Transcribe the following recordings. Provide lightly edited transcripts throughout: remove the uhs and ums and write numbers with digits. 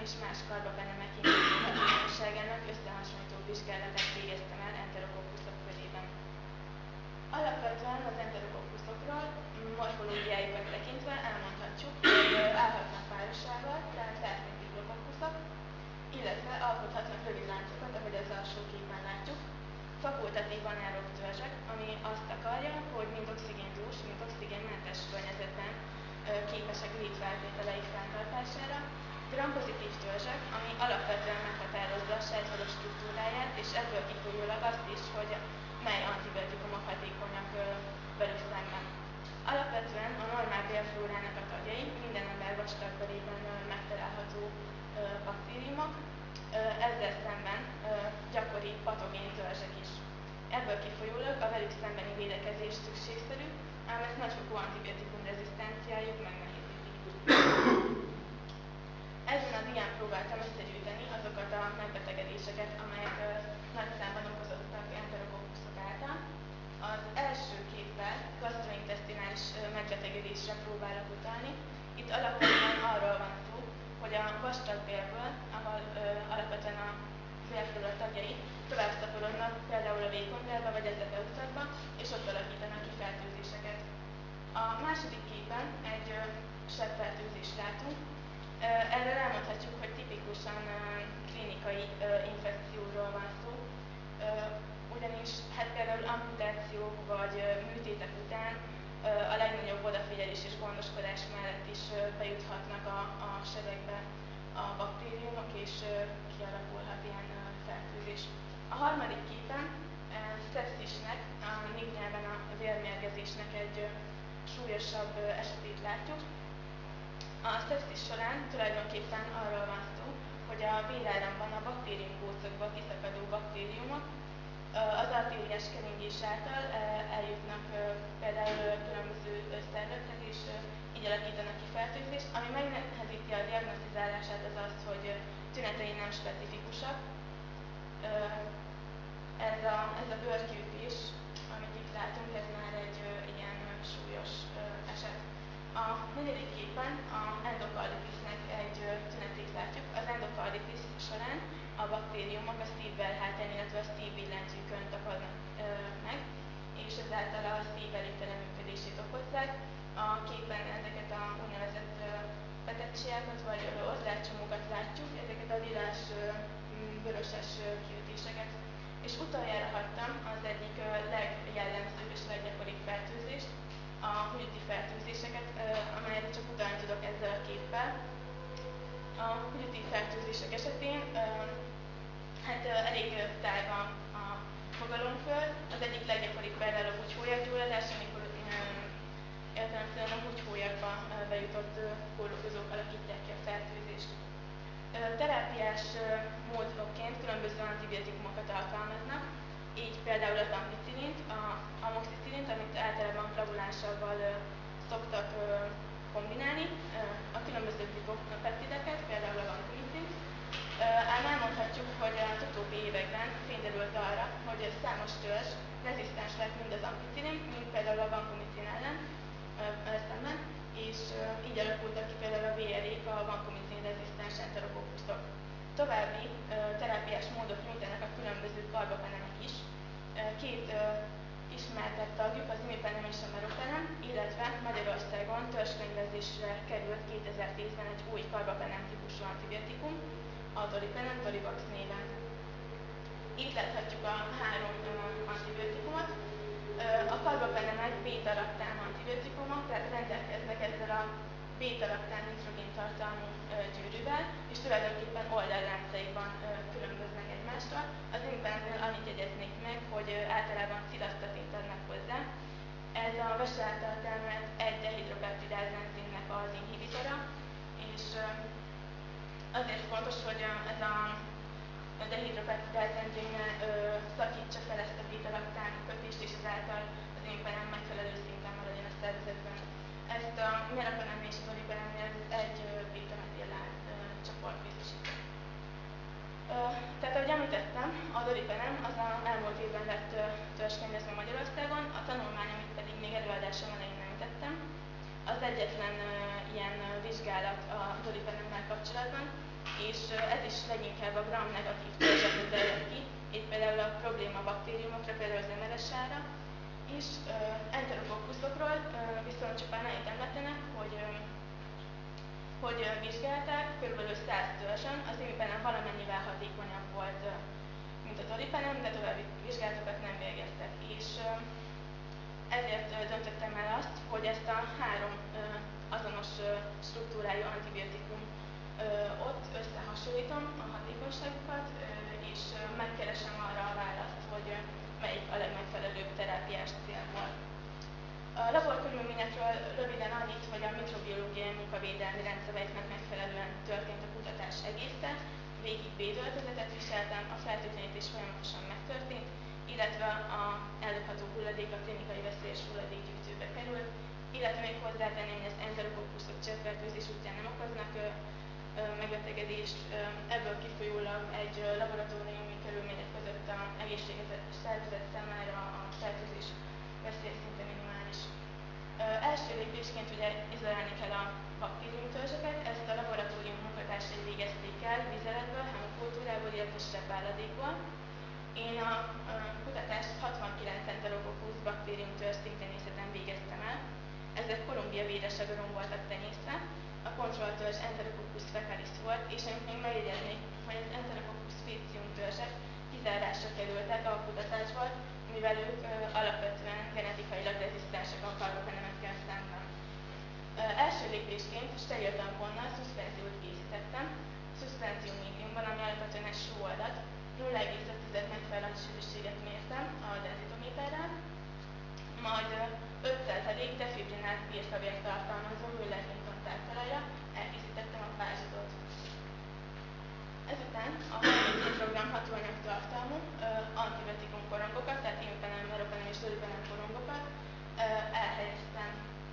és más karbapenemek hatékonyságának összehasonlító vizsgálatát végeztem el enterokokkuszok körében. Alapvetően az enterokokkuszokról morfológiájukat tekintve elmondhatjuk, hogy állhatnak párosával, tehát lehet, mint diplokokkuszok, illetve alkothatnak rövid láncokat, ahogy az alsó képen látjuk. Fakultatív anaerob törzsek, ami azt akarja, hogy mind oxigéndús, mind oxigénmentes környezetben képesek létfeltételeik fenntartására. Gram-pozitív törzsek, ami alapvetően meghatározza a sejtvaló struktúráját, és ebből kifolyólag azt is, hogy mely antibiotikumok hatékonyak velük szemben. Alapvetően a normál bélflórának a tagjai, minden ember vastagbelében megtalálható baktériumok, ezzel szemben gyakori patogén törzsek is. Ebből kifolyólag a velük szembeni védekezés szükségszerű, ám ezt nagyfokú antibiotikum rezisztenciájuk megnehézíti. Ezen a dián próbáltam összegyűjteni azokat a megbetegedéseket, amelyek nagy számban okozottak enterokokkuszok által. Az első képpel gastrointesztinális megbetegedésre próbálok utalni. Itt alapvetően arról van szó, hogy a vastagbélből, ahol alapvetően a bélflóra tagjai tovább szaporodnak, például a vékonybélbe vagy az epeutatba, és ott alakítanak ki fertőzéseket. A második képen egy sebbfertőzést látunk. Erről elmondhatjuk, hogy tipikusan klinikai infekcióról van szó, ugyanis hát például amputációk vagy műtétek után a legnagyobb odafigyelés és gondoskodás mellett is bejuthatnak a sebekbe a baktériumok, és kialakulhat ilyen fertőzés. A harmadik képen szepszisnek, a NIG nyelven a vérmérgezésnek egy súlyosabb esetét látjuk. A szepszis során tulajdonképpen arról van szó, hogy a véráramban a baktériumgócokból kiszakadó baktériumok az artériás keringés által eljutnak például különböző szervekhez, és így alakítanak ki fertőzést, ami megnehezíti a diagnosztizálását az az, hogy tünetei nem specifikusak. Ez a bőrkiütés, amit itt látunk, ez már egy ilyen súlyos eset. A negyedik képen a endokarditisnek egy tünetét látjuk. Az endokarditis során a baktériumok a szívbelhátán, illetve a szívbillentyűkön tapadnak meg, és ezáltal a szív elégtelen működését okozzák. A képen ezeket a úgynevezett petechiákat, vagy oszlátcsomókat látjuk, ezeket a lilás vöröses kiütéseket. És utoljára hagytam az egyik legjellemzőbb és leggyakoribb fertőzést, a húgyuti fertőzéseket, amelyre csak utalni tudok ezzel a képpel. A húgyuti fertőzések esetén hát elég tága a fogalomkör. Az egyik leggyakoribb például a húgyhólyaggyulladás, amikor értelemszerűen a húgyhólyagba bejutott kórokozók alakítják ki a fertőzést. Terápiás módokként különböző antibiotikumokat alkalmaznak, így például az ampicillint, amoxicillint, amit általában flavulánssavval szoktak kombinálni, a különböző glipopeptideket, például a vancomicint. Ám elmondhatjuk, hogy az utóbbi években fényderült arra, hogy számos törzs rezisztens lett mind az ampicillin, mind például a vancomicin ellen szemben, és így alakultak ki például a VRE-k, a vancomicin rezisztens enterokokkuszok. További terápiás módot nyújtanak a különböző karbapenemek is. Két ismertebb tagjuk, az imipenem és a meropenem, illetve Magyarországon törzskönyvezésre került 2010-ben egy új karbapenem típusú antibiotikum, a dolipenem Dolivax néven. Itt láthatjuk a három antibiotikumot. A karbapenemek beta-laktán antibiotikumok, tehát rendelkeznek ezzel a beta-laktán nitrogéntartalmú gyűrűvel, és tulajdonképpen oldalláncaiban különböznek egymástól. Az imipenemnél annyit jegyeznék meg, hogy általában cilasztatint adnak hozzá. Ez a vese által termelt 1-dehidropeptidáz enzimnek az inhibitora, és azért fontos, hogy ez a dehidropeptidáz enzimnel szakítsa fel ezt a beta-laktán kötést, és ezáltal az imipenem megfelelő szinten maradjon a szervezetben. Ezt a meropenem és a dolipenemnél egy beta-metilláz csoport biztosít. Tehát, ahogy említettem, a dolipenem az elmúlt évben lett törzskönyvezve Magyarországon, a tanulmány, amit pedig még előadásom elején említettem, az egyetlen ilyen vizsgálat a dolipenemmel kapcsolatban, és ez is leginkább a gram-negatív törzsekre terjed ki, itt például a probléma baktériumokra, például az MRSA-ra, és enterokokkuszokról viszont csupán annyit említenek, hogy vizsgálták, kb. 100 törzsön, az imipenem valamennyivel hatékonyabb volt, mint a tolipenem, de további vizsgálatokat nem végeztek. És ezért döntöttem el azt, hogy ezt a 3 azonos struktúrájú antibiotikum ott összehasonlítom a hatékonyságukat, és megkeresem arra a választ, hogy melyik a legmegfelelőbb terápiás célból. A laborkörülményekről röviden annyit, hogy a mikrobiológiai munkavédelmi rendszabályoknak megfelelően történt a kutatás egészen, végig védőöltözetet viseltem, a fertőtlenítés folyamatosan megtörtént, illetve a eldobható hulladék a klinikai veszélyes hulladékgyűjtőbe került, illetve még hozzátenném, hogy az enterokokkuszok cseppfertőzés útján nem okoznak megbetegedést, ebből kifolyólag egy laboratóriumi körülmények között az egészséges szervezet számára a fertőzés veszély szinte minimális. Első lépésként ugye izolálni kell a baktériumtörzseket, ezt a laboratórium munkatársai végezték el vizeletből, hemokultúrából, illetve sebbáladékból. Én a kutatást 69 enterokokkusz baktériumtörzs szinterészeten végeztem el. Ezek Kolumbia véresagaron voltak tenyésztve, a kontrolltörzs Enterococus fecalis volt, és amit még megjegyeznék, hogy az Enterococus faecium törzsek kizárásra kerültek a kutatásból, mivel ők alapvetően genetikailag rezisztensek a karbapenemekkel szemben. Első lépésként steril tamponnal szuszpenziót készítettem, szuszpenzió médiumban, ami alapvetően egy sóadat, 0,5 megfelelő sűrűséget mértem a denzitométerrel, majd 5% defibrinált bírkavért tartalmazó Müller-Hinton tártalajra elkészítettem a pázsodot. Ezután a 30 mikrogramm hatóanyag tartalmú antibiotikum korongokat, tehát imipenem, meropenem és dolipenem korongokat elhelyeztem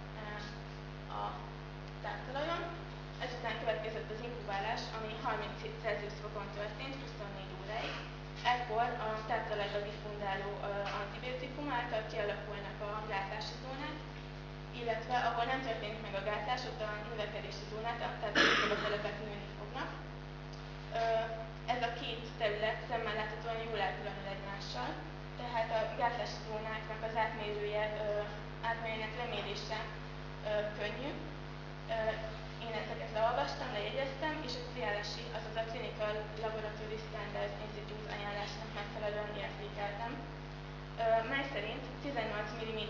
a tártalajon. Ezután következett az inkubálás, ami 37 Celsius fokon történt 24 óráig. Ekkor a tártalajba diffundáló antibiotikum által kialakulnak a gátási zónák, illetve ahol nem történik meg a gátás, ott a növekedési zónát, tehát a mikrobetelepek nőni fognak. Ez a két terület szemmel láthatóan jól elkülönül egymással, tehát a gátlási zónáknak az átmérőjének lemérése könnyű. Én ezeket leolvastam, lejegyeztem, és a CLSI, azaz a Clinical Laboratory Standards Institute ajánlásnak megfelelően értékeltem, mely szerint 18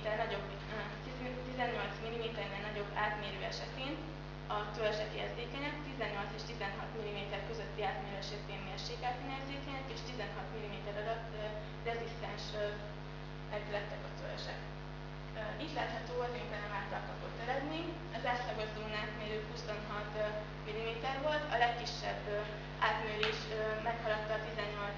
mm-nél nagyobb átmérő esetén a törzsek érzékenyek, 18 és 16 mm közötti átmérő esetén mérsékelten érzékenyek, és 16 mm alatt rezisztens lettek a törzsek. Itt látható az imipenem által kapott eredmény. Az átlagos zónátmérő 26 mm volt, a legkisebb átmérés meghaladta a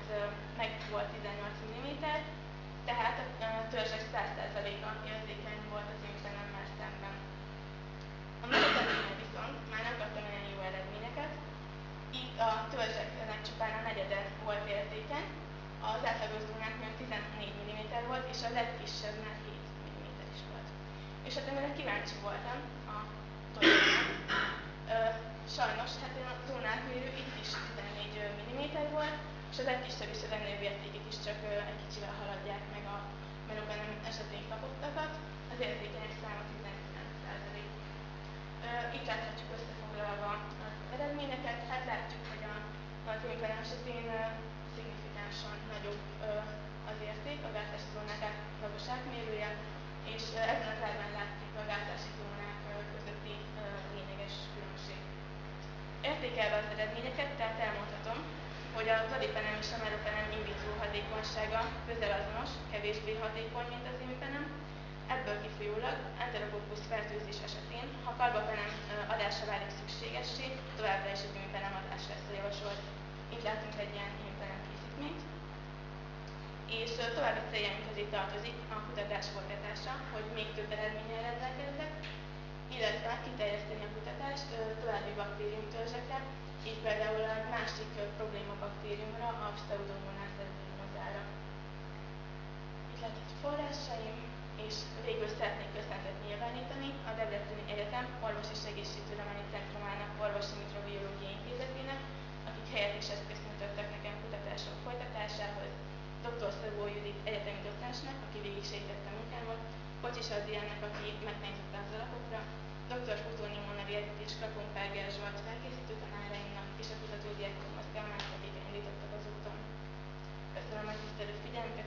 18 mm, tehát a törzsek 100%-a érzékeny volt az imipenemmel szemben. A meropenemnél viszont már nem kaptam olyan jó eredményeket. Itt a törzseknek csupán a negyede volt érzékeny, az átlagos zónátmérő 14 mm volt, és a legkisebbnek 7 mm is volt. És hát amire kíváncsi voltam a tolipenem, sajnos hát a zónátmérő itt is 14 mm volt, és a legkisebb és a legnagyobb értékét is csak egy kicsivel haladják meg a meropenem esetén kapottakat, az érzékenyek száma 19%. Itt láthatjuk összefoglalva az eredményeket, hát látjuk, hogy a imipenem esetén szignifikánsan nagyobb az érték, a gátási zónák átlagos átmérője, és ezen az ábrán látszik a gátási zónák közötti lényeges különbség. Értékelve az eredményeket, tehát elmondhatom, hogy a tolipenem és a meropenem in vitro hatékonysága közel azonos, kevésbé hatékony, mint az imipenem. Ebből kifolyólag enterokokkusz fertőzés esetén, ha karbapenem adása válik szükségessé, továbbra is az imipenem adás lesz a javasolt. Itt látunk egy ilyen imipenem készítményt. És további céljaink közé tartozik a kutatás folytatása, hogy még több eredménnyel rendelkezzek, illetve kiterjeszteni a kutatást további baktériumtörzsekre, így például a másik probléma baktériumra, a Pseudomonas aeruginosa-ra. Itt látjuk forrásaim, és végül szeretnék köszönetet nyilvánítani a Debreceni Egyetem Orvosi Segédségtudományi Centrumának Orvosi Mikrobiológiai Intézetének, akik és eszközt nyújtottak nekem kutatások folytatásához, dr. Szabó Judit egyetemi docensnek, aki végig segítette a munkámat, Kocsis Adriánnak, aki megtanította az alapokra, dr. Futóni Móna dietetikus, Kapompáger Zsolt felkészítő tanáraimnak és a kutatódiákomhoz Kálmán Katika indítottak az úton. Köszönöm a tisztelő figyelmüket!